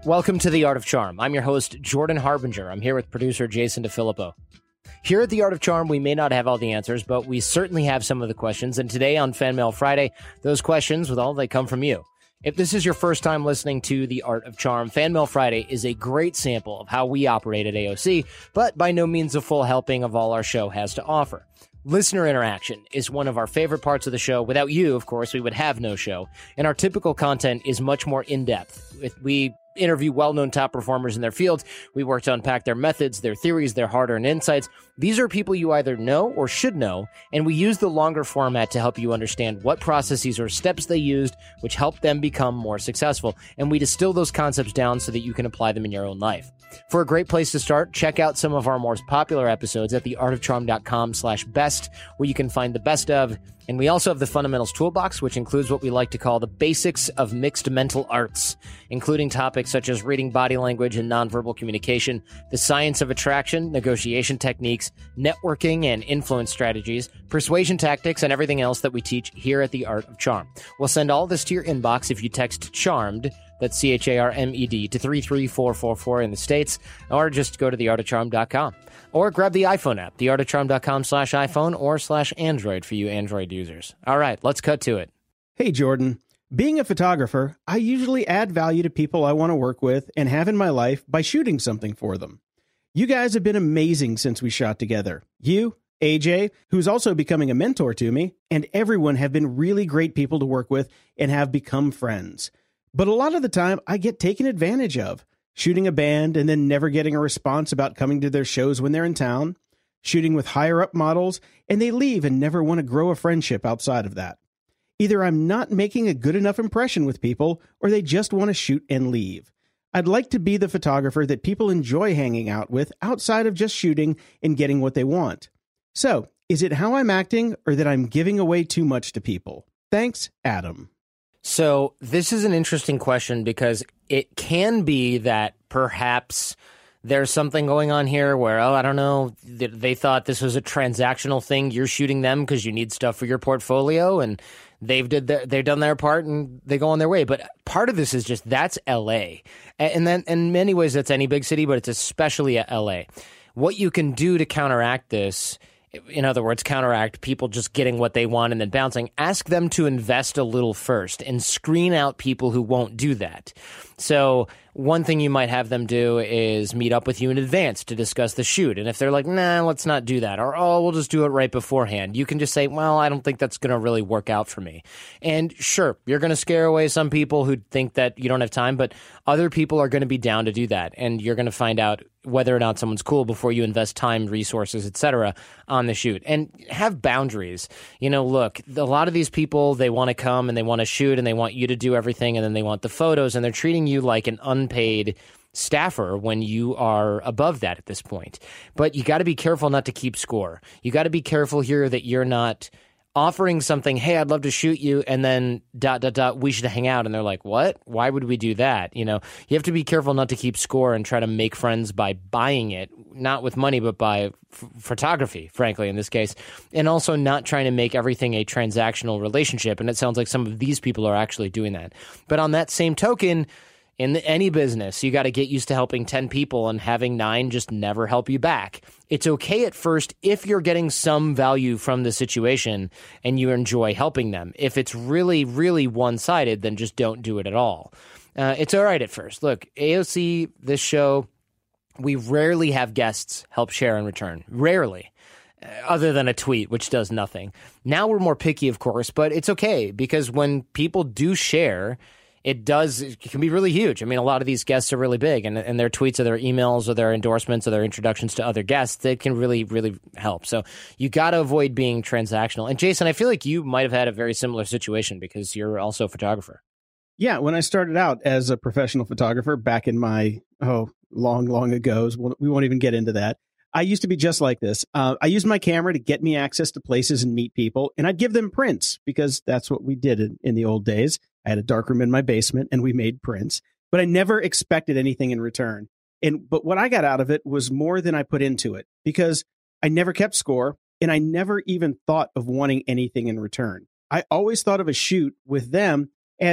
Welcome to The Art of Charm. I'm your host, Jordan Harbinger. I'm here with producer Jason DeFilippo. Here at The Art of Charm, we may not have all the answers, but we certainly have some of the questions. And today on Fan Mail Friday, those questions, they come from you. If this is your first time listening to The Art of Charm, Fan Mail Friday is a great sample of how we operate at AOC, but by no means a full helping of all our show has to offer. Listener interaction is one of our favorite parts of the show. Without you, of course, we would have no show. And our typical content is much more in-depth. We interview well-known top performers in their fields. We work to unpack their methods, their theories, their hard-earned insights. These are people you either know or should know, and we use the longer format to help you understand what processes or steps they used, which helped them become more successful. And we distill those concepts down so that you can apply them in your own life. For a great place to start, check out some of our most popular episodes at theartofcharm.com/best, where you can find the best of. And we also have the Fundamentals Toolbox, which includes what we like to call the basics of mixed mental arts, including topics such as reading body language and nonverbal communication, the science of attraction, negotiation techniques, networking and influence strategies, persuasion tactics, and everything else that we teach here at The Art of Charm. We'll send all this to your inbox if you text CHARMED, that's CHARMED, to 33444 in the States, or just go to theartofcharm.com. Or grab the iPhone app, theartofcharm.com/iPhone or /Android for you Android users. All right, let's cut to it. Hey, Jordan. Being a photographer, I usually add value to people I want to work with and have in my life by shooting something for them. You guys have been amazing since we shot together. You, AJ, who's also becoming a mentor to me, and everyone have been really great people to work with and have become friends. But a lot of the time, I get taken advantage of. Shooting a band and then never getting a response about coming to their shows when they're in town. Shooting with higher-up models, and they leave and never want to grow a friendship outside of that. Either I'm not making a good enough impression with people, or they just want to shoot and leave. I'd like to be the photographer that people enjoy hanging out with outside of just shooting and getting what they want. So, is it how I'm acting, or that I'm giving away too much to people? Thanks, Adam. So this is an interesting question because it can be that perhaps there's something going on here where, I don't know, they thought this was a transactional thing. You're shooting them because you need stuff for your portfolio, and they've done their part and they go on their way. But part of this is just that's LA. And then in many ways that's any big city, but it's especially at LA. What you can do to counteract this, in other words, counteract people just getting what they want and then bouncing, ask them to invest a little first and screen out people who won't do that. So one thing you might have them do is meet up with you in advance to discuss the shoot. And if they're like, nah, let's not do that, or, we'll just do it right beforehand, you can just say, well, I don't think that's going to really work out for me. And sure, you're going to scare away some people who think that you don't have time, but other people are going to be down to do that. And you're going to find out whether or not someone's cool before you invest time, resources, etc. on the shoot. And have boundaries. Look, a lot of these people, they want to come and they want to shoot and they want you to do everything and then they want the photos and they're treating you like an unpaid staffer when you are above that at this point. But you got to be careful not to keep score. You got to be careful here that you're not offering something, hey, I'd love to shoot you, and then ... we should hang out. And they're like, what? Why would we do that? You have to be careful not to keep score and try to make friends by buying it, not with money, but by photography, frankly, in this case. And also not trying to make everything a transactional relationship. And it sounds like some of these people are actually doing that. But on that same token, in any business, you got to get used to helping 10 people and having 9 just never help you back. It's okay at first if you're getting some value from the situation and you enjoy helping them. If it's really, really one-sided, then just don't do it at all. It's all right at first. Look, AOC, this show, we rarely have guests help share in return. Rarely. Other than a tweet, which does nothing. Now we're more picky, of course, but it's okay because when people do share, it can be really huge. I mean, a lot of these guests are really big, and their tweets or their emails or their endorsements or their introductions to other guests, they can really, really help. So you got to avoid being transactional. And Jason, I feel like you might have had a very similar situation because you're also a photographer. Yeah, when I started out as a professional photographer back in my, long ago, we won't even get into that. I used to be just like this. I used my camera to get me access to places and meet people, and I'd give them prints because that's what we did in the old days. I had a darkroom in my basement and we made prints, but I never expected anything in return. But what I got out of it was more than I put into it because I never kept score and I never even thought of wanting anything in return. I always thought of a shoot with them as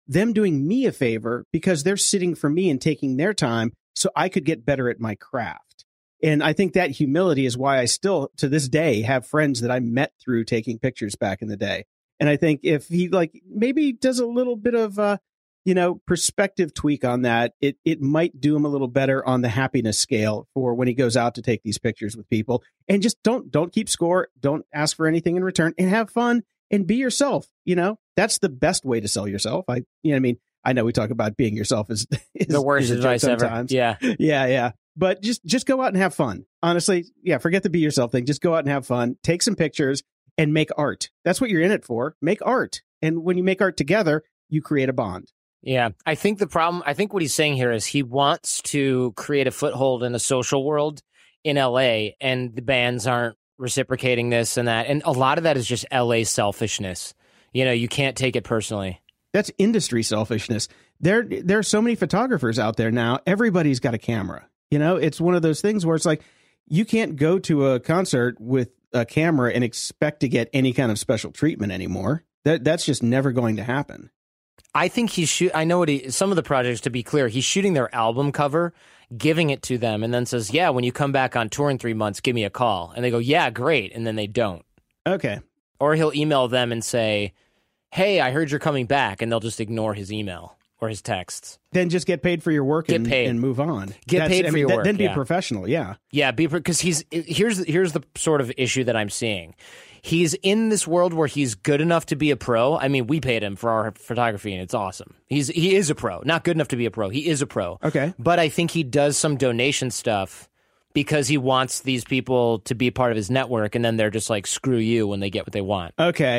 them doing me a favor because they're sitting for me and taking their time so I could get better at my craft. And I think that humility is why I still, to this day, have friends that I met through taking pictures back in the day. And I think if he maybe does a little bit of, perspective tweak on that, it might do him a little better on the happiness scale for when he goes out to take these pictures with people. And just don't keep score. Don't ask for anything in return, and have fun and be yourself. That's the best way to sell yourself. I know we talk about being yourself is the worst advice ever. Yeah. Yeah. But just go out and have fun. Honestly, yeah, forget the be yourself thing. Just go out and have fun, take some pictures, and make art. That's what you're in it for. Make art. And when you make art together, you create a bond. Yeah. I think what he's saying here is he wants to create a foothold in a social world in LA, and the bands aren't reciprocating this and that. And a lot of that is just LA selfishness. You can't take it personally. That's industry selfishness. There are so many photographers out there now. Everybody's got a camera. It's one of those things where it's like, you can't go to a concert with a camera and expect to get any kind of special treatment anymore. That's just never going to happen. I think I know some of the projects, to be clear, he's shooting their album cover, giving it to them, and then says, yeah, when you come back on tour in 3 months, give me a call. And they go, yeah, great. And then they don't. Okay. Or he'll email them and say, hey, I heard you're coming back. And they'll just ignore his email or his texts. Then just get paid for your work and move on. Get paid for your work. Then be professional. Yeah. Yeah. Because here's the sort of issue that I'm seeing. He's in this world where he's good enough to be a pro. I mean, we paid him for our photography, and it's awesome. He is a pro. Not good enough to be a pro. He is a pro. Okay. But I think he does some donation stuff because he wants these people to be part of his network, and then they're just like, screw you when they get what they want. Okay.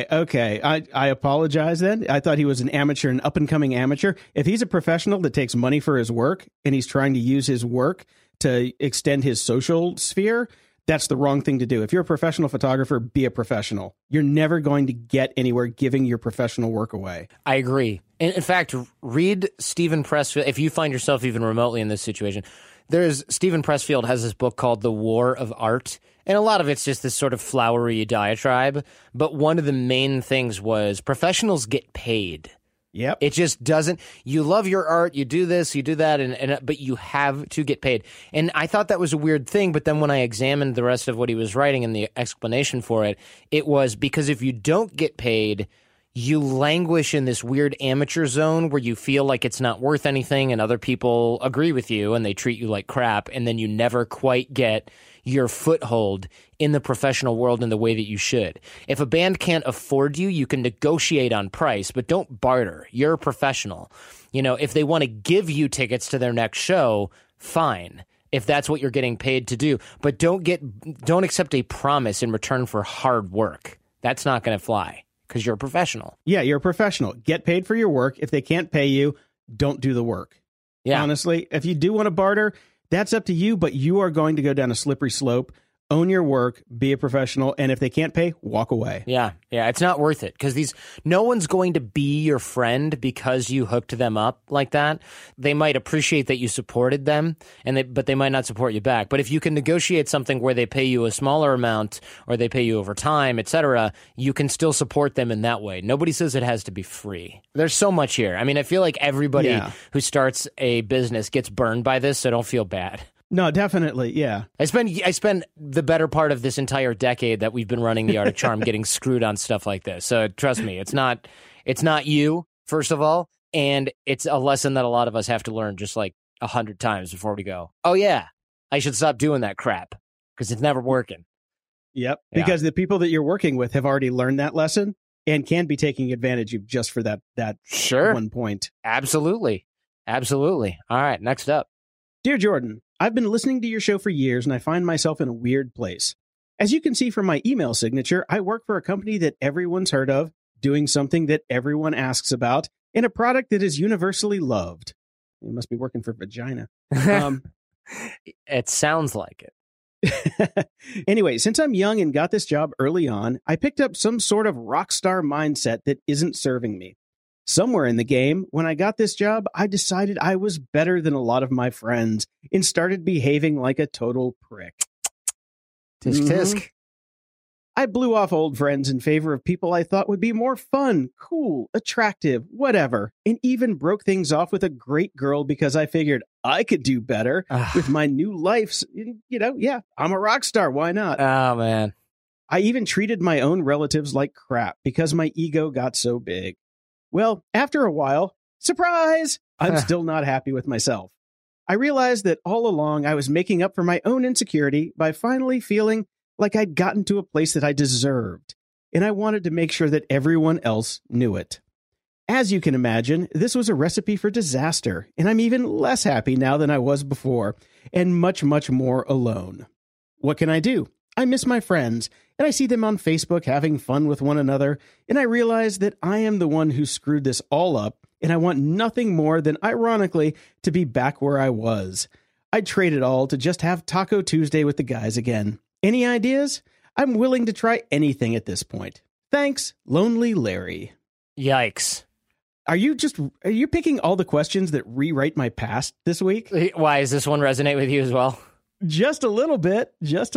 I apologize then. I thought he was an amateur, an up-and-coming amateur. If he's a professional that takes money for his work, and he's trying to use his work to extend his social sphere, that's the wrong thing to do. If you're a professional photographer, be a professional. You're never going to get anywhere giving your professional work away. I agree. In fact, read Stephen Pressfield. If you find yourself even remotely in this situation, Stephen Pressfield has this book called The War of Art. And a lot of it's just this sort of flowery diatribe. But one of the main things was professionals get paid. Yep. It just doesn't. You love your art, you do this, you do that, but you have to get paid. And I thought that was a weird thing, but then when I examined the rest of what he was writing and the explanation for it, it was because if you don't get paid, you languish in this weird amateur zone where you feel like it's not worth anything and other people agree with you and they treat you like crap, and then you never quite get your foothold in the professional world in the way that you should. If a band can't afford you, you can negotiate on price, but don't barter. You're a professional. If they want to give you tickets to their next show, fine, if that's what you're getting paid to do. But don't accept a promise in return for hard work. That's not going to fly because you're a professional. Yeah, you're a professional. Get paid for your work. If they can't pay you, don't do the work. Yeah. Honestly, if you do want to barter, that's up to you, but you are going to go down a slippery slope. Own your work, be a professional, and if they can't pay, walk away. Yeah, it's not worth it because no one's going to be your friend because you hooked them up like that. They might appreciate that you supported them, but they might not support you back. But if you can negotiate something where they pay you a smaller amount or they pay you over time, etc., you can still support them in that way. Nobody says it has to be free. There's so much here. I mean, I feel like everybody who starts a business gets burned by this, so don't feel bad. No, definitely, yeah. I spent the better part of this entire decade that we've been running the Art of Charm getting screwed on stuff like this. So trust me, it's not you, first of all, and it's a lesson that a lot of us have to learn just like 100 times before we go, oh yeah, I should stop doing that crap because it's never working. Yep, because the people that you're working with have already learned that lesson and can be taking advantage of just for that sure. one point. Absolutely. All right, next up. Dear Jordan, I've been listening to your show for years, and I find myself in a weird place. As you can see from my email signature, I work for a company that everyone's heard of, doing something that everyone asks about, in a product that is universally loved. You must be working for vagina. It sounds like it. Anyway, since I'm young and got this job early on, I picked up some sort of rock star mindset that isn't serving me. Somewhere in the game, when I got this job, I decided I was better than a lot of my friends and started behaving like a total prick. Tisk tisk. I blew off old friends in favor of people I thought would be more fun, cool, attractive, whatever, and even broke things off with a great girl because I figured I could do better with my new life. Yeah, I'm a rock star. Why not? Oh, man. I even treated my own relatives like crap because my ego got so big. Well, after a while, surprise, I'm still not happy with myself. I realized that all along I was making up for my own insecurity by finally feeling like I'd gotten to a place that I deserved, and I wanted to make sure that everyone else knew it. As you can imagine, this was a recipe for disaster, and I'm even less happy now than I was before, and much, much more alone. What can I do? I miss my friends, and I see them on Facebook having fun with one another, and I realize that I am the one who screwed this all up, and I want nothing more than, ironically, to be back where I was. I'd trade it all to just have Taco Tuesday with the guys again. Any ideas? I'm willing to try anything at this point. Thanks, Lonely Larry. Yikes. Are you picking all the questions that rewrite my past this week? Why, does this one resonate with you as well? Just a little bit.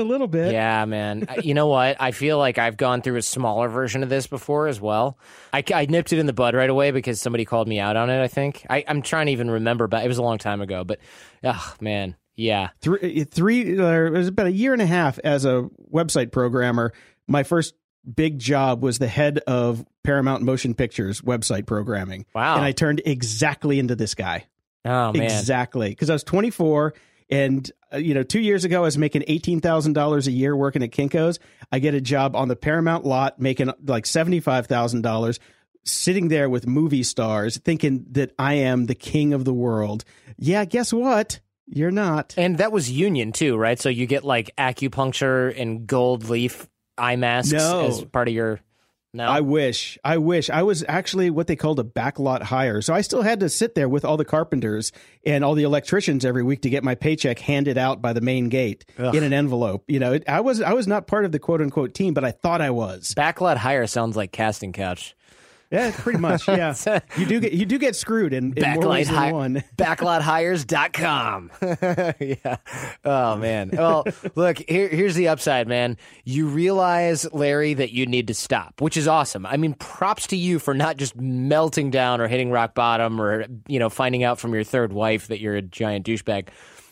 Yeah, man. You know what? I feel like I've gone through a smaller version of this before as well. I nipped it in the bud right away because somebody called me out on it, I think. I'm trying to even remember, but it was a long time ago. But, man, yeah. It was about a year and a half as a website programmer. My first big job was the head of Paramount Motion Pictures website programming. Wow. And I turned exactly into this guy. Oh, man. Exactly. Because I was 24. And, 2 years ago, I was making $18,000 a year working at Kinko's. I get a job on the Paramount lot making like $75,000, sitting there with movie stars thinking that I am the king of the world. Yeah, guess what? You're not. And that was union too, right? So you get like acupuncture and gold leaf eye masks as part of your... No? I wish. I was actually what they called a backlot hire. So I still had to sit there with all the carpenters and all the electricians every week to get my paycheck handed out by the main gate in an envelope. I was not part of the quote unquote team, but I thought I was. Backlot hire sounds like casting couch. Yeah, pretty much. Yeah, you do get screwed in more ways than one. Backlothires.com. Yeah. Oh man. Well, look, here's the upside, man. You realize, Larry, that you need to stop, which is awesome. I mean, props to you for not just melting down or hitting rock bottom or finding out from your third wife that you're a giant douchebag.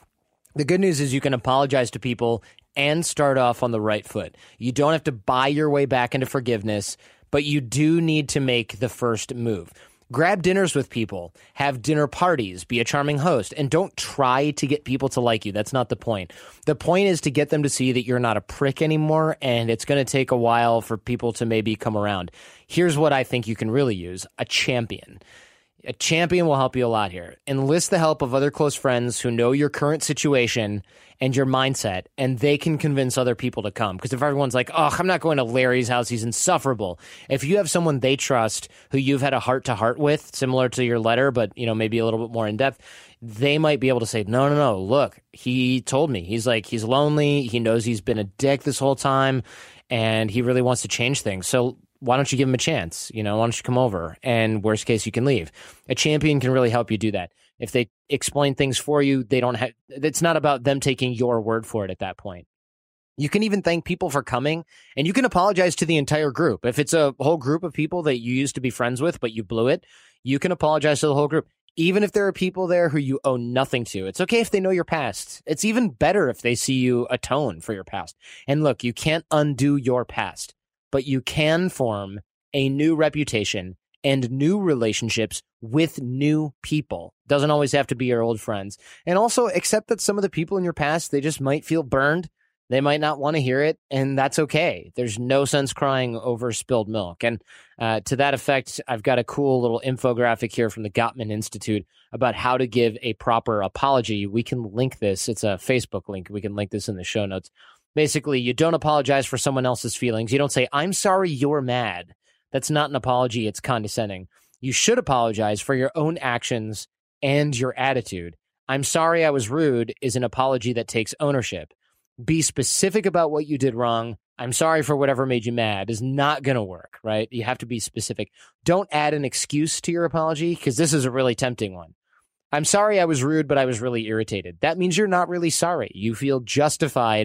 The good news is you can apologize to people and start off on the right foot. You don't have to buy your way back into forgiveness, but you do need to make the first move. Grab dinners with people, have dinner parties, be a charming host, and don't try to get people to like you. That's not the point. The point is to get them to see that you're not a prick anymore, and it's going to take a while for people to maybe come around. Here's what I think you can really use: a champion. A champion will help you a lot here. Enlist the help of other close friends who know your current situation and your mindset, and they can convince other people to come. Because if everyone's like, oh, I'm not going to Larry's house, he's insufferable. If you have someone they trust who you've had a heart-to-heart with, similar to your letter, but maybe a little bit more in-depth, they might be able to say, no, look, he told me. He's lonely, he knows he's been a dick this whole time, and he really wants to change things. So why don't you give him a chance? Why don't you come over? And worst case, you can leave. A champion can really help you do that. If they explain things for you, it's not about them taking your word for it at that point. You can even thank people for coming, and you can apologize to the entire group. If it's a whole group of people that you used to be friends with, but you blew it, you can apologize to the whole group. Even if there are people there who you owe nothing to. It's okay if they know your past. It's even better if they see you atone for your past. And look, you can't undo your past, but you can form a new reputation and new relationships with new people. Doesn't always have to be your old friends. And also accept that some of the people in your past, they just might feel burned. They might not want to hear it, and that's okay. There's no sense crying over spilled milk. And to that effect, I've got a cool little infographic here from the Gottman Institute about how to give a proper apology. We can link this. It's a Facebook link. We can link this in the show notes. Basically, you don't apologize for someone else's feelings. You don't say, I'm sorry you're mad. That's not an apology. It's condescending. You should apologize for your own actions and your attitude. I'm sorry I was rude is an apology that takes ownership. Be specific about what you did wrong. I'm sorry for whatever made you mad is not going to work, right? You have to be specific. Don't add an excuse to your apology, because this is a really tempting one. I'm sorry I was rude, but I was really irritated. That means you're not really sorry. You feel justified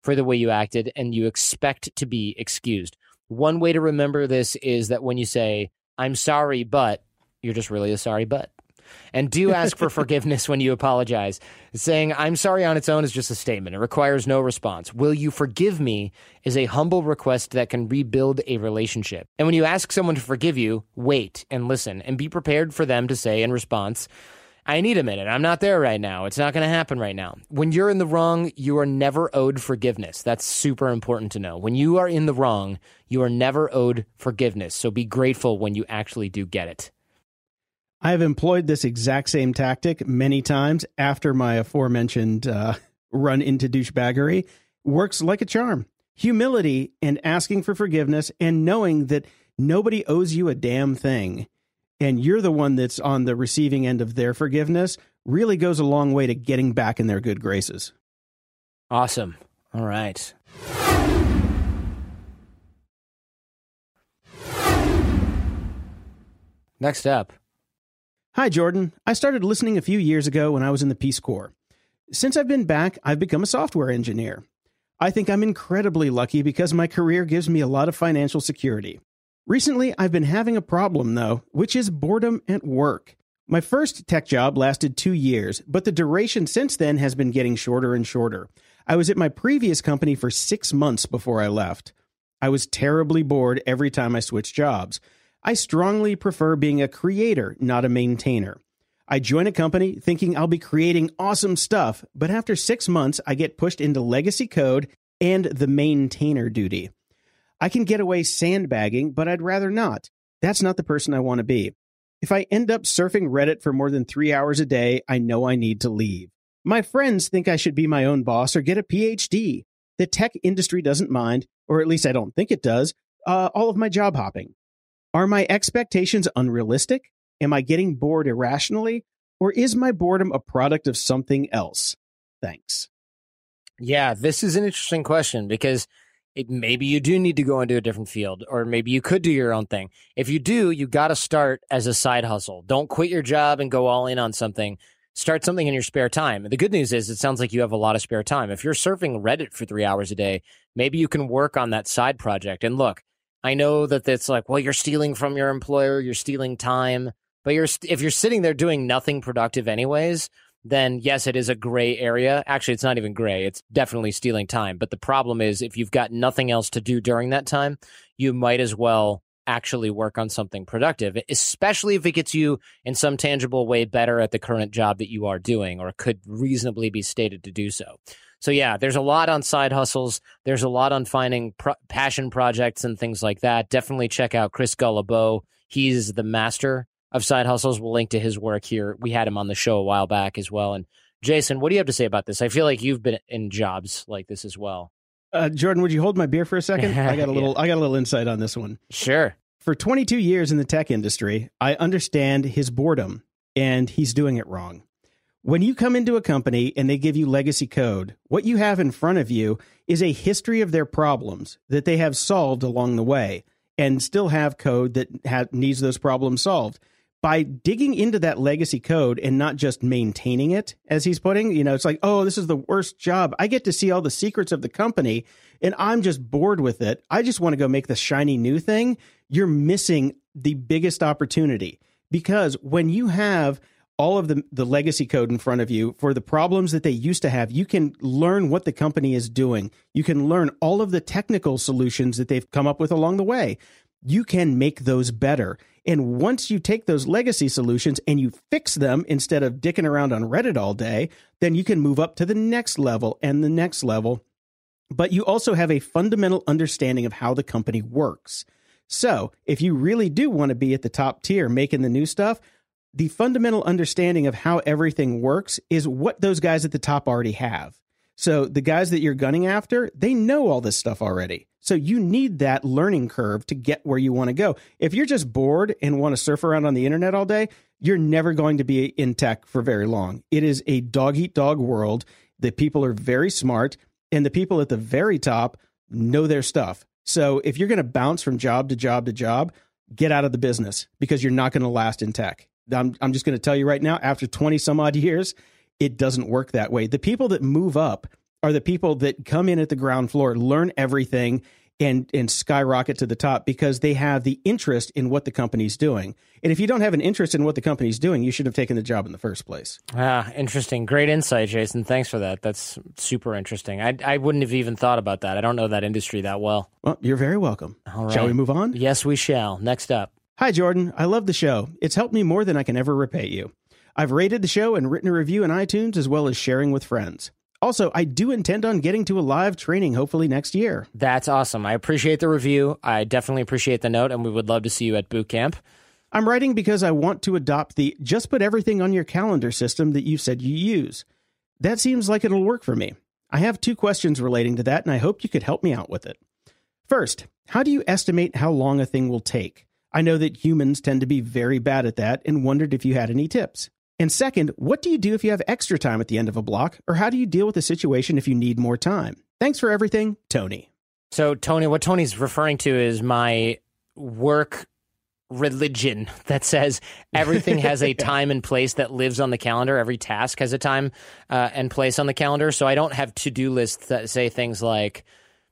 for the way you acted, and you expect to be excused. One way to remember this is that when you say, I'm sorry, but, you're just really a sorry, but. And do ask for forgiveness when you apologize. Saying, I'm sorry on its own is just a statement. It requires no response. Will you forgive me is a humble request that can rebuild a relationship. And when you ask someone to forgive you, wait and listen and be prepared for them to say in response, I need a minute. I'm not there right now. It's not going to happen right now. When you're in the wrong, you are never owed forgiveness. That's super important to know. When you are in the wrong, you are never owed forgiveness. So be grateful when you actually do get it. I have employed this exact same tactic many times after my aforementioned run into douchebaggery. Works like a charm. Humility and asking for forgiveness and knowing that nobody owes you a damn thing, and you're the one that's on the receiving end of their forgiveness, really goes a long way to getting back in their good graces. Awesome. All right. Next up. Hi, Jordan. I started listening a few years ago when I was in the Peace Corps. Since I've been back, I've become a software engineer. I think I'm incredibly lucky because my career gives me a lot of financial security. Recently, I've been having a problem, though, which is boredom at work. My first tech job lasted 2 years, but the duration since then has been getting shorter and shorter. I was at my previous company for 6 months before I left. I was terribly bored every time I switched jobs. I strongly prefer being a creator, not a maintainer. I join a company thinking I'll be creating awesome stuff, but after 6 months, I get pushed into legacy code and the maintainer duty. I can get away sandbagging, but I'd rather not. That's not the person I want to be. If I end up surfing Reddit for more than 3 hours a day, I know I need to leave. My friends think I should be my own boss or get a PhD. The tech industry doesn't mind, or at least I don't think it does, all of my job hopping. Are my expectations unrealistic? Am I getting bored irrationally? Or is my boredom a product of something else? Thanks. Yeah, this is an interesting question because maybe you do need to go into a different field, or maybe you could do your own thing. If you do, you got to start as a side hustle. Don't quit your job and go all in on something. Start something in your spare time. The good news is it sounds like you have a lot of spare time. If you're surfing Reddit for 3 hours a day, maybe you can work on that side project. And look, I know that it's like, well, you're stealing from your employer, you're stealing time, but if you're sitting there doing nothing productive anyways, then yes, it is a gray area. Actually, it's not even gray. It's definitely stealing time. But the problem is if you've got nothing else to do during that time, you might as well actually work on something productive, especially if it gets you in some tangible way better at the current job that you are doing, or could reasonably be stated to do so. So yeah, there's a lot on side hustles. There's a lot on finding passion projects and things like that. Definitely check out Chris Guillebeau. He's the master of side hustles. We'll link to his work here. We had him on the show a while back as well. And Jason, what do you have to say about this? I feel like you've been in jobs like this as well. Jordan, would you hold my beer for a second? I got a little insight on this one. Sure. For 22 years in the tech industry, I understand his boredom, and he's doing it wrong. When you come into a company and they give you legacy code, what you have in front of you is a history of their problems that they have solved along the way, and still have code that needs those problems solved. By digging into that legacy code and not just maintaining it, as he's putting, it's like, oh, this is the worst job. I get to see all the secrets of the company, and I'm just bored with it. I just want to go make the shiny new thing. You're missing the biggest opportunity, because when you have all of the legacy code in front of you for the problems that they used to have, you can learn what the company is doing. You can learn all of the technical solutions that they've come up with along the way. You can make those better. And once you take those legacy solutions and you fix them instead of dicking around on Reddit all day, then you can move up to the next level and the next level. But you also have a fundamental understanding of how the company works. So if you really do want to be at the top tier making the new stuff, the fundamental understanding of how everything works is what those guys at the top already have. So the guys that you're gunning after, they know all this stuff already. So you need that learning curve to get where you want to go. If you're just bored and want to surf around on the internet all day, you're never going to be in tech for very long. It is a dog-eat-dog world. The people are very smart, and the people at the very top know their stuff. So if you're going to bounce from job to job to job, get out of the business, because you're not going to last in tech. I'm just going to tell you right now, after 20 some odd years, it doesn't work that way. The people that move up are the people that come in at the ground floor, learn everything, and skyrocket to the top because they have the interest in what the company's doing. And if you don't have an interest in what the company's doing, you should have taken the job in the first place. Interesting. Great insight, Jason. Thanks for that. That's super interesting. I wouldn't have even thought about that. I don't know that industry that well. Well, you're very welcome. All right. Shall we move on? Yes, we shall. Next up. Hi, Jordan. I love the show. It's helped me more than I can ever repay you. I've rated the show and written a review in iTunes as well as sharing with friends. Also, I do intend on getting to a live training hopefully next year. That's awesome. I appreciate the review. I definitely appreciate the note, and we would love to see you at boot camp. I'm writing because I want to adopt the just put everything on your calendar system that you said you use. That seems like it'll work for me. I have 2 questions relating to that, and I hope you could help me out with it. First, how do you estimate how long a thing will take? I know that humans tend to be very bad at that and wondered if you had any tips. And second, what do you do if you have extra time at the end of a block, or how do you deal with the situation if you need more time? Thanks for everything, Tony. So, Tony, what Tony's referring to is my work religion that says everything has a time and place that lives on the calendar. Every task has a time and place on the calendar. So I don't have to-do lists that say things like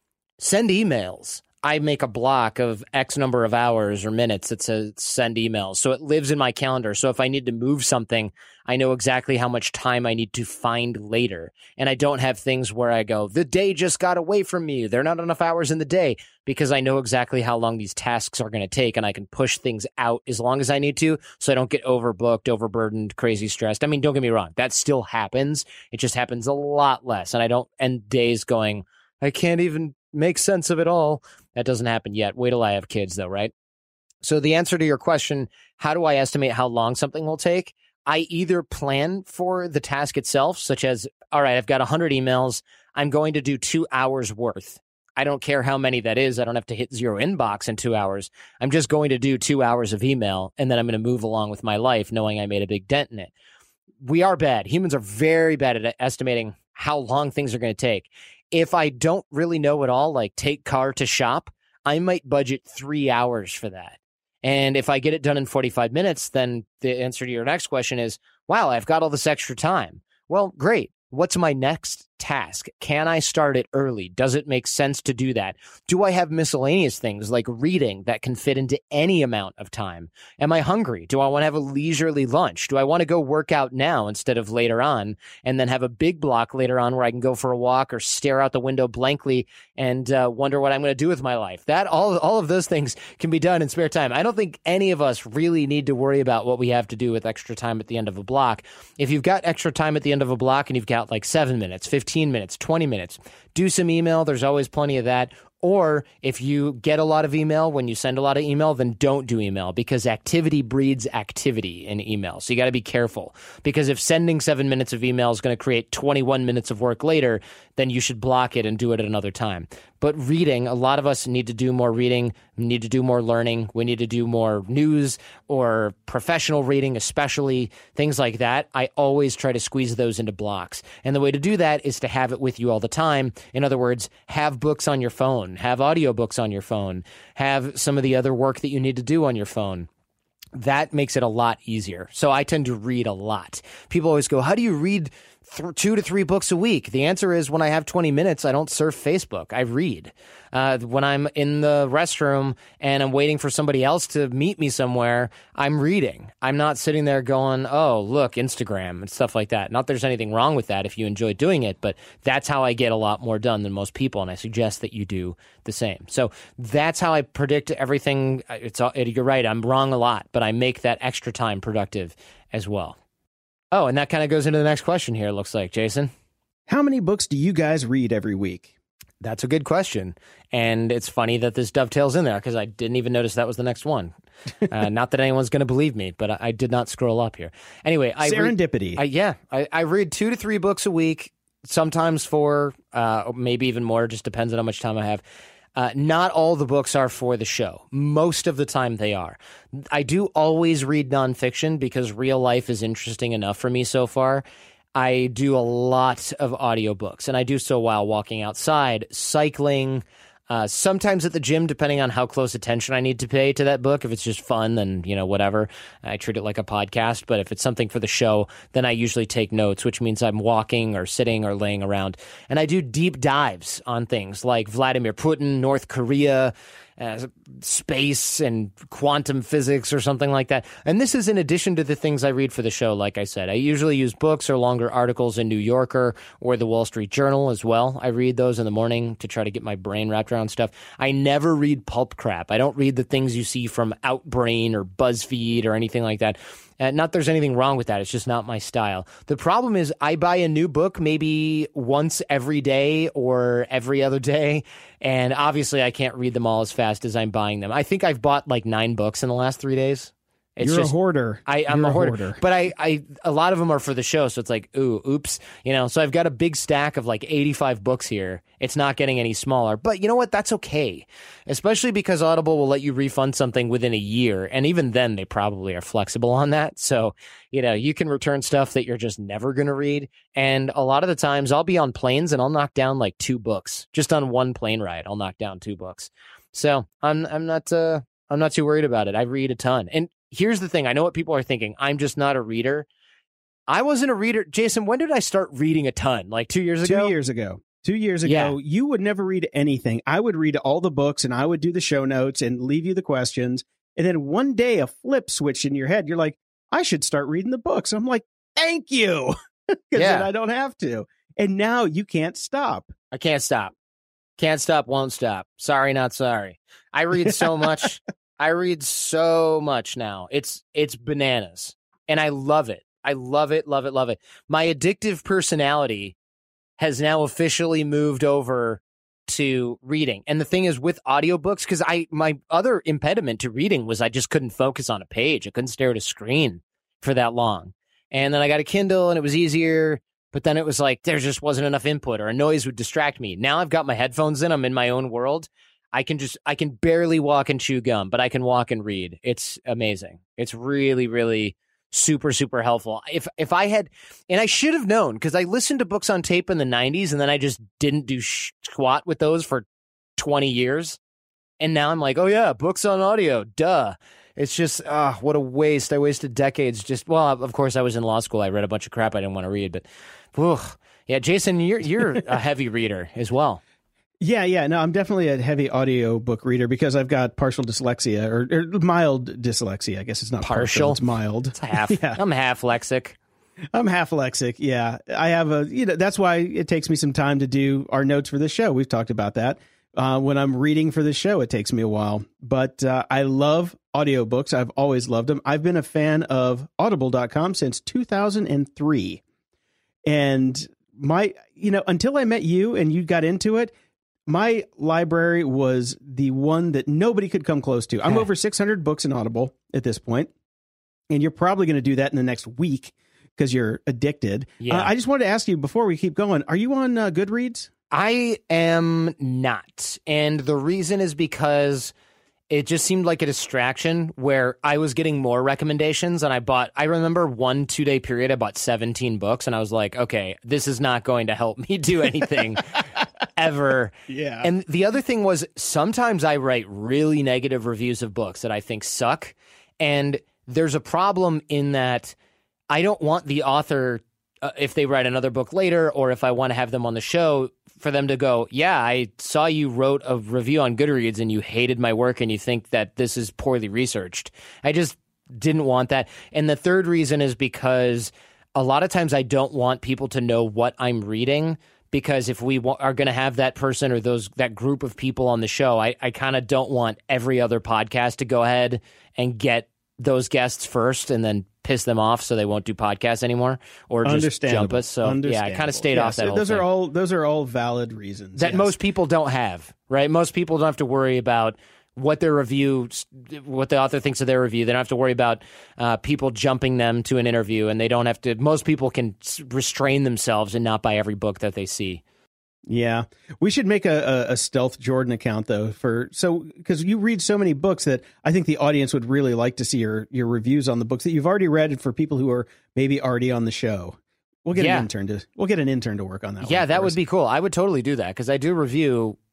send emails. I make a block of X number of hours or minutes that says send emails. So it lives in my calendar. So if I need to move something, I know exactly how much time I need to find later. And I don't have things where I go, the day just got away from me. There are not enough hours in the day, because I know exactly how long these tasks are going to take, and I can push things out as long as I need to so I don't get overbooked, overburdened, crazy stressed. I mean, don't get me wrong. That still happens. It just happens a lot less. And I don't end days going, I can't even make sense of it all. That doesn't happen yet. Wait till I have kids, though, right? So the answer to your question, how do I estimate how long something will take? I either plan for the task itself, such as, all right, I've got 100 emails. I'm going to do 2 hours worth. I don't care how many that is. I don't have to hit zero inbox in 2 hours. I'm just going to do 2 hours of email, and then I'm going to move along with my life knowing I made a big dent in it. We are bad. Humans are very bad at estimating how long things are going to take. If I don't really know at all, like take car to shop, I might budget 3 hours for that. And if I get it done in 45 minutes, then the answer to your next question is, wow, I've got all this extra time. Well, great. What's my next task? Can I start it early? Does it make sense to do that? Do I have miscellaneous things like reading that can fit into any amount of time? Am I hungry? Do I want to have a leisurely lunch? Do I want to go work out now instead of later on, and then have a big block later on where I can go for a walk or stare out the window blankly and wonder what I'm going to do with my life? That all of those things can be done in spare time. I don't think any of us really need to worry about what we have to do with extra time at the end of a block. If you've got extra time at the end of a block and you've got like 7 minutes, 15 minutes, 20 minutes, do some email. There's always plenty of that. Or if you get a lot of email, when you send a lot of email, then don't do email, because activity breeds activity in email. So you got to be careful, because if sending 7 minutes of email is going to create 21 minutes of work later, then you should block it and do it at another time. But reading, a lot of us need to do more reading, need to do more learning. We need to do more news or professional reading, especially things like that. I always try to squeeze those into blocks. And the way to do that is to have it with you all the time. In other words, have books on your phone, have audiobooks on your phone, have some of the other work that you need to do on your phone. That makes it a lot easier. So I tend to read a lot. People always go, how do you read 2 to 3 books a week? The answer is, when I have 20 minutes, I don't surf Facebook. I read. When I'm in the restroom and I'm waiting for somebody else to meet me somewhere, I'm reading. I'm not sitting there going, oh, look, Instagram and stuff like that. Not that there's anything wrong with that if you enjoy doing it, but that's how I get a lot more done than most people, and I suggest that you do the same. So that's how I predict everything. You're right, I'm wrong a lot, but I make that extra time productive as well. Oh, and that kind of goes into the next question here, it looks like, Jason. How many books do you guys read every week? That's a good question. And it's funny that this dovetails in there, because I didn't even notice that was the next one. Not that anyone's going to believe me, but I did not scroll up here. Anyway, serendipity. I read 2 to 3 books a week, sometimes 4, maybe even more, just depends on how much time I have. Not all the books are for the show. Most of the time they are. I do always read nonfiction because real life is interesting enough for me so far. I do a lot of audiobooks, and I do so while walking outside, cycling, Sometimes at the gym, depending on how close attention I need to pay to that book. If it's just fun, then, whatever. I treat it like a podcast. But if it's something for the show, then I usually take notes, which means I'm walking or sitting or laying around. And I do deep dives on things like Vladimir Putin, North Korea, space and quantum physics or something like that. And this is in addition to the things I read for the show. Like I said, I usually use books or longer articles in New Yorker or the Wall Street Journal as well. I read those in the morning to try to get my brain wrapped around stuff. I never read pulp crap. I don't read the things you see from Outbrain or BuzzFeed or anything like that. Not there's anything wrong with that. It's just not my style. The problem is I buy a new book maybe once every day or every other day. And obviously I can't read them all as fast as I'm buying them. I think I've bought like 9 books in the last 3 days. You're a hoarder. I'm a hoarder. But I a lot of them are for the show, so it's like, oops. So I've got a big stack of like 85 books here. It's not getting any smaller. But you know what? That's okay. Especially because Audible will let you refund something within a year. And even then, they probably are flexible on that. So, you can return stuff that you're just never going to read. And a lot of the times I'll be on planes and I'll knock down like 2 books. Just on one plane ride, I'll knock down 2 books. So I'm not too worried about it. I read a ton. And here's the thing. I know what people are thinking. I'm just not a reader. I wasn't a reader. Jason, when did I start reading a ton? Like 2 years ago? 2 years ago. 2 years ago, You would never read anything. I would read all the books and I would do the show notes and leave you the questions. And then one day a flip switched in your head. You're like, I should start reading the books. I'm like, thank you. Because then I don't have to. And now you can't stop. I can't stop. Can't stop, won't stop. Sorry, not sorry. I read so much. I read so much now. It's bananas. And I love it. I love it, love it, love it. My addictive personality has now officially moved over to reading. And the thing is with audiobooks, because my other impediment to reading was I just couldn't focus on a page. I couldn't stare at a screen for that long. And then I got a Kindle and it was easier. But then it was like there just wasn't enough input or a noise would distract me. Now I've got my headphones in. I'm in my own world. I can barely walk and chew gum, but I can walk and read. It's amazing. It's really, really super, super helpful. If I had, and I should have known because I listened to books on tape in the 90s and then I just didn't do squat with those for 20 years. And now I'm like, oh yeah, books on audio, duh. It's just, what a waste. I wasted decades of course I was in law school. I read a bunch of crap I didn't want to read, but yeah, Jason, you're a heavy reader as well. Yeah. No, I'm definitely a heavy audiobook reader because I've got partial dyslexia or mild dyslexia. I guess it's not partial. It's mild. It's half. Yeah. I'm half lexic. Yeah. I have that's why it takes me some time to do our notes for this show. We've talked about that. When I'm reading for this show, it takes me a while, but I love audiobooks. I've always loved them. I've been a fan of audible.com since 2003. And until I met you and you got into it, my library was the one that nobody could come close to. I'm over 600 books in Audible at this point, and you're probably going to do that in the next week because you're addicted. Yeah. I just wanted to ask you before we keep going, are you on Goodreads? I am not. And the reason is because it just seemed like a distraction where I was getting more recommendations and I remember 1-2 day period, I bought 17 books and I was like, okay, this is not going to help me do anything ever. Yeah. And the other thing was sometimes I write really negative reviews of books that I think suck. And there's a problem in that I don't want the author, if they write another book later, or if I want to have them on the show, for them to go, yeah, I saw you wrote a review on Goodreads and you hated my work and you think that this is poorly researched. I just didn't want that. And the third reason is because a lot of times I don't want people to know what I'm reading, because if we are going to have that person or that group of people on the show, I kind of don't want every other podcast to go ahead and get those guests first and then piss them off so they won't do podcasts anymore or just jump us. So yeah, I kind of stayed off that whole thing. Those are all valid reasons that most people don't have, right? Most people don't have to worry about what the author thinks of their review. They don't have to worry about people jumping them to an interview, and they don't have to. Most people can restrain themselves and not buy every book that they see. Yeah, we should make a Stealth Jordan account though, because you read so many books that I think the audience would really like to see your reviews on the books that you've already read, and for people who are maybe already on the show. We'll get an intern to work on that. Yeah, that would be cool. I would totally do that because I do review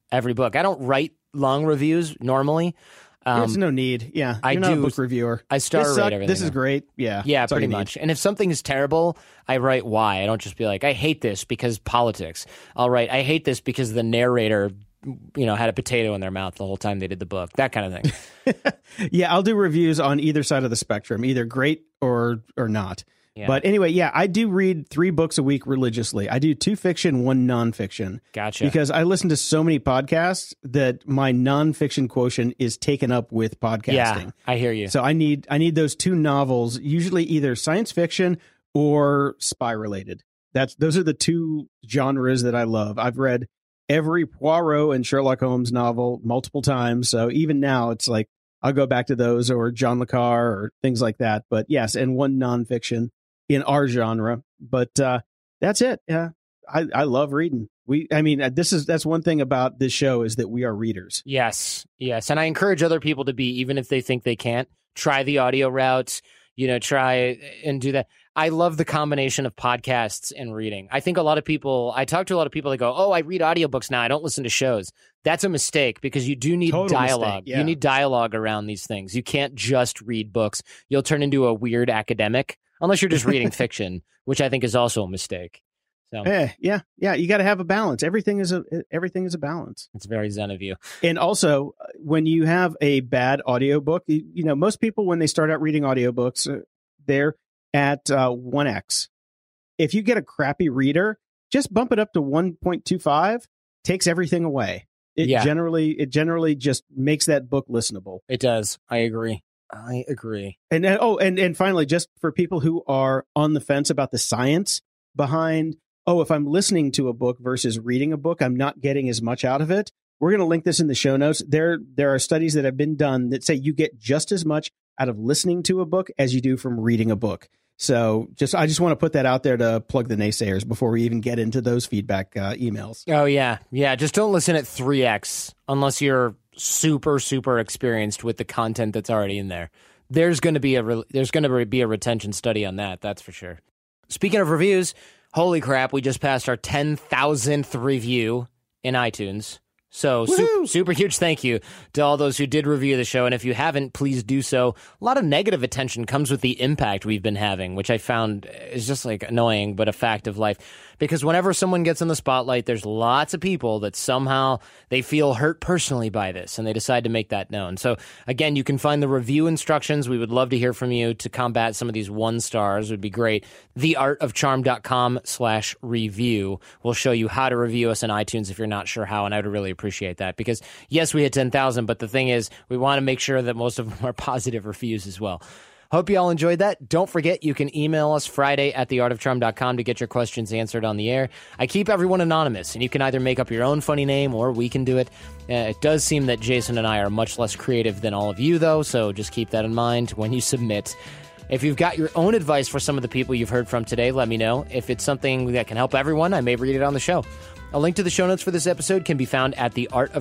every book. I don't write long reviews normally. There's no need. Yeah, I you're do. not a book reviewer. I star rate everything. This is great. Yeah, yeah, that's all pretty you need. much. And if something is terrible, I write why. I don't just be like, I hate this because politics. I'll write, I hate this because the narrator, had a potato in their mouth the whole time they did the book. That kind of thing. Yeah, I'll do reviews on either side of the spectrum, either great or not. Yeah. But anyway, yeah, I do read 3 books a week religiously. I do 2 fiction, 1 nonfiction. Gotcha. Because I listen to so many podcasts that my nonfiction quotient is taken up with podcasting. Yeah, I hear you. So I need those 2 novels, usually either science fiction or spy related. Those are the 2 genres that I love. I've read every Poirot and Sherlock Holmes novel multiple times. So even now it's like I'll go back to those or John le Carre or things like that. But yes, and 1 nonfiction in our genre. But that's it. Yeah. I love reading. That's one thing about this show is that we are readers. Yes. And I encourage other people to be, even if they think they can't, try the audio route, try and do that. I love the combination of podcasts and reading. I think I talk to a lot of people that go, oh, I read audiobooks now. I don't listen to shows. That's a mistake because you do need dialogue. Yeah. You need dialogue around these things. You can't just read books. You'll turn into a weird academic unless you're just reading fiction, which I think is also a mistake. So yeah. You got to have a balance. Everything is a balance. It's very zen of you. And also, when you have a bad audiobook, most people when they start out reading audiobooks, they're at 1x. If you get a crappy reader, just bump it up to 1.25. Takes everything away. It generally just makes that book listenable. It does. I agree. And finally, just for people who are on the fence about the science behind, if I'm listening to a book versus reading a book, I'm not getting as much out of it. We're going to link this in the show notes. There are studies that have been done that say you get just as much out of listening to a book as you do from reading a book. So I just want to put that out there to plug the naysayers before we even get into those feedback emails. Oh, yeah. Yeah. Just don't listen at 3x unless you're super, super experienced with the content that's already in there. There's going to be a retention study on that. That's for sure. Speaking of reviews, holy crap, we just passed our 10,000th review in iTunes. So super huge thank you to all those who did review the show. And if you haven't, please do so. A lot of negative attention comes with the impact we've been having, which I found is just like annoying, but a fact of life. Because whenever someone gets in the spotlight, there's lots of people that somehow they feel hurt personally by this and they decide to make that known. So again, you can find the review instructions. We would love to hear from you to combat some of these 1 stars. It would be great. theartofcharm.com/review will show you how to review us in iTunes if you're not sure how. And I would really appreciate that because yes, we hit 10,000, but the thing is we want to make sure that most of them are positive reviews as well. Hope you all enjoyed that. Don't forget, you can email us Friday at theartofcharm.com to get your questions answered on the air. I keep everyone anonymous, and you can either make up your own funny name or we can do it. It does seem that Jason and I are much less creative than all of you, though, so just keep that in mind when you submit. If you've got your own advice for some of the people you've heard from today, let me know. If it's something that can help everyone, I may read it on the show. A link to the show notes for this episode can be found at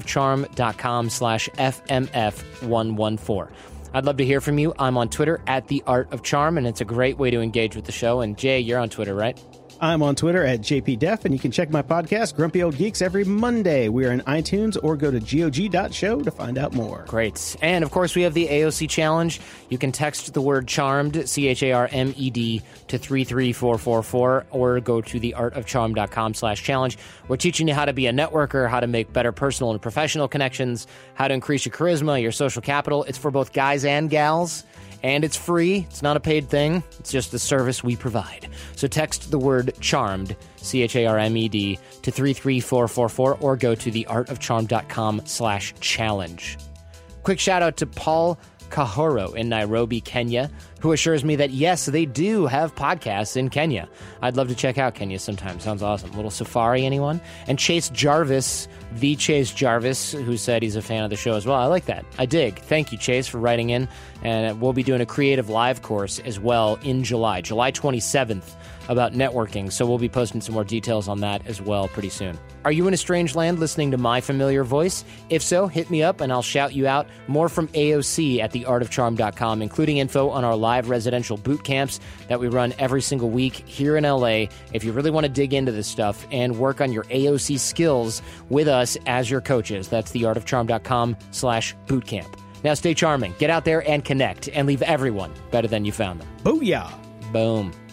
theartofcharm.com/FMF114. I'd love to hear from you. I'm on Twitter at theartofcharm, and it's a great way to engage with the show. And Jay, you're on Twitter, right? I'm on Twitter at JPDef, and you can check my podcast, Grumpy Old Geeks, every Monday. We are in iTunes, or go to gog.show to find out more. Great. And, of course, we have the AOC Challenge. You can text the word CHARMED, CHARMED, to 33444, or go to theartofcharm.com/challenge. We're teaching you how to be a networker, how to make better personal and professional connections, how to increase your charisma, your social capital. It's for both guys and gals. And it's free. It's not a paid thing. It's just the service we provide. So text the word CHARMED, CHARMED, to 33444 or go to theartofcharm.com/challenge. Quick shout out to Paul Kahoro in Nairobi, Kenya, who assures me that, yes, they do have podcasts in Kenya. I'd love to check out Kenya sometime. Sounds awesome. Little safari, anyone? And Chase Jarvis, the Chase Jarvis, who said he's a fan of the show as well. I like that. I dig. Thank you, Chase, for writing in. And we'll be doing a creative live course as well in July 27th, about networking. So we'll be posting some more details on that as well pretty soon. Are you in a strange land listening to my familiar voice? If so, hit me up and I'll shout you out. More from AOC at theartofcharm.com, including info on our live residential boot camps that we run every single week here in LA. If you really want to dig into this stuff and work on your AOC skills with us as your coaches, that's theartofcharm.com/bootcamp. Now stay charming, get out there and connect, and leave everyone better than you found them. Booyah! Boom.